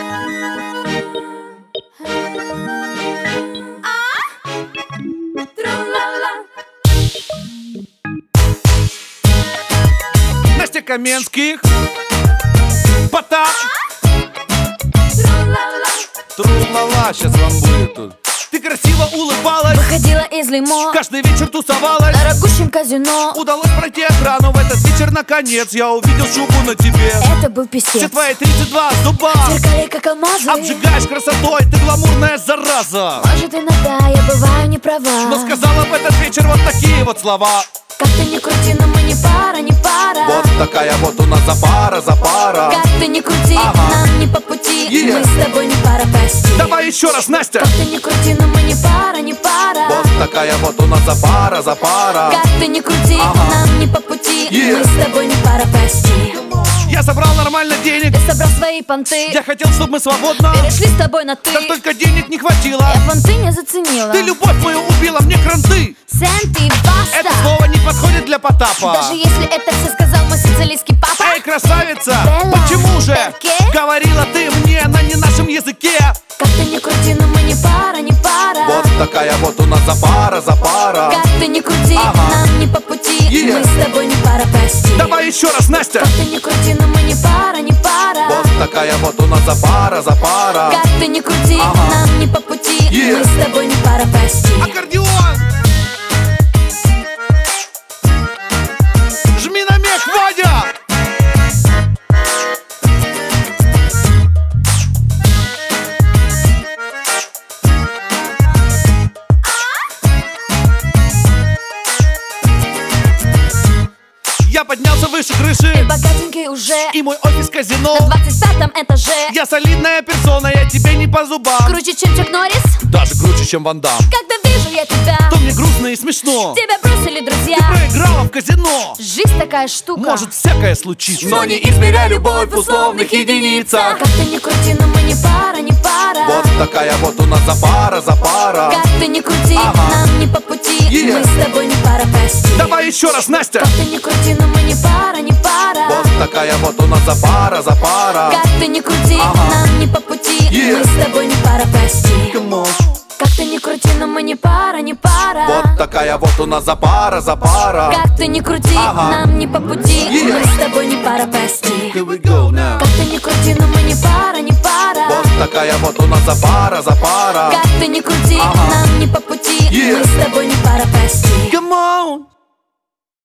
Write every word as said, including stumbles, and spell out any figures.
Настя Каменских, Потап, тру-ла-ла, сейчас вам будет тут. Ты красиво улыбалась, выходила из лимо, каждый вечер тусовалась на дорогущем казино. Удалось пройти охрану в этот вечер, наконец я увидел шубу на тебе. Это был писец. Все твои тридцать два зуба Зеркали как алмазы, обжигаешь красотой, ты гламурная зараза. Может иногда я бываю не права, Но сказала в этот вечер вот такие вот слова: как ты ни крути, но мы не пара, не пара. вот такая вот у нас запара, запара. Как ты ни крути, Ага. нам не по пути, Yeah. мы с тобой не пара, прости. Давай еще раз, Настя. Как ты ни крути, но мы не пара, не пара. Вот такая вот у нас запара, запара. Как ты ни крути, Ага. нам не по пути, Yeah. мы с тобой не пара, прости. Я собрал нормально денег, Ты собрал свои понты, я хотел, чтобы мы свободно, перешли с тобой на ты. там только денег не хватило. Я понты не заценила. Ты любовь мою убила, мне кранты. Сент и баста. Это слово не подходит для Потапа. Даже если это все сказал мой сицилийский папа. Эй, красавица, Белла, почему же перке? говорила ты мне на не нашем языке? Как ты ни крути, но мы не пара, не пара. Вот такая вот у нас запара, запара. Как ты ни крути, Ага. нам не по пути, Yeah. мы с тобой не пара, прости. Давай еще раз, Настя. Как ты ни крути, но мы не пара, не пара. Вот такая вот у нас запара, запара. Как ты ни крути, Ага. нам не по пути, Yeah. мы с тобой не пара, прости. Аккордеон! Жми на мех, Вадя! Я поднялся выше крыши, Богатенький уже и мой офис казино. на двадцать пятом этаже. Я солидная персона, я тебе не по зубам. Круче, чем Чак Норрис. Даже круче, чем Ван Дам. Когда вижу я тебя, То мне грустно и смешно. тебя бросили друзья. Проиграла в казино. Жизнь такая штука. Может всякое случиться, Но не измеряй любовь в условных единицах. Как ты ни крути, но мы не пара, не пара. Вот такая вот у нас запара, запара. Как ты ни крути, Ага. нам не по пути, Yeah. мы с тобой не пара, прости. Давай еще раз, Настя. Как ты ни крути, но мы не пара, не пара. Вот такая вот у нас запара, запара. Как ты ни крути, Ага. нам не по пути, Yeah. мы с тобой не пара, прости. Come on. Как ты ни крути, но мы не пара, не пара. Вот такая вот у нас запара, запара. Как ты ни крути, Ага. нам не по пути, Yeah. мы с тобой не пара, прости. Here we go now. Как ты ни крути, но мы не пара, не пара. Вот такая вот у нас запара, запара. Как ты ни крути, Ага. нам не по пути, Yeah. мы с тобой не пара, прости. Come on.